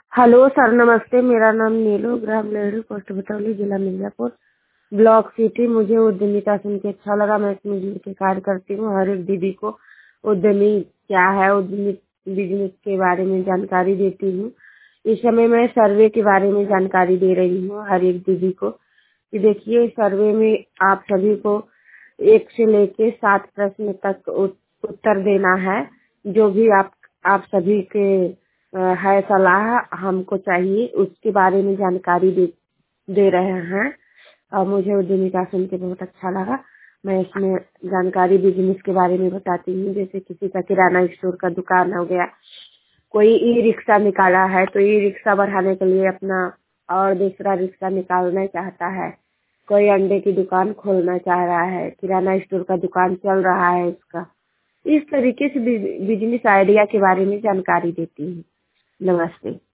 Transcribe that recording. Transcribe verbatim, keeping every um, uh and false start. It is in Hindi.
हेलो सर, नमस्ते। मेरा नाम नीलू, ग्राम लेहड़ी, पोस्ट बतौली, जिला मिर्जापुर, ब्लॉक सिटी। मुझे उद्यमिता सुन के अच्छा लगा। मैं इसमें जुड़ के कार्य करती हूँ। हर एक दीदी को उद्यमी क्या है, उद्यमी बिजनेस के बारे में जानकारी देती हूँ। इस समय मैं सर्वे के बारे में जानकारी दे रही हूँ हर एक दीदी को कि देखिए, सर्वे में आप सभी को एक से लेके सात प्रश्न तक उत- उत्तर देना है। जो भी आप आप सभी के अ, है सलाह हमको चाहिए, उसके बारे में जानकारी दे दे रहे हैं। और मुझे उद्यमिता सुन के बहुत अच्छा लगा। मैं इसमें जानकारी बिजनेस के बारे में बताती हूँ। जैसे किसी का किराना स्टोर का दुकान हो गया, कोई ई रिक्शा निकाला है तो ई रिक्शा बढ़ाने के लिए अपना और दूसरा रिक्शा निकालना चाहता है। कोई अंडे की दुकान खोलना चाह रहा है, किराना स्टोर का दुकान चल रहा है उसका। इस तरीके से बिजनेस आइडिया के बारे में जानकारी देती हूँ। नमस्ते।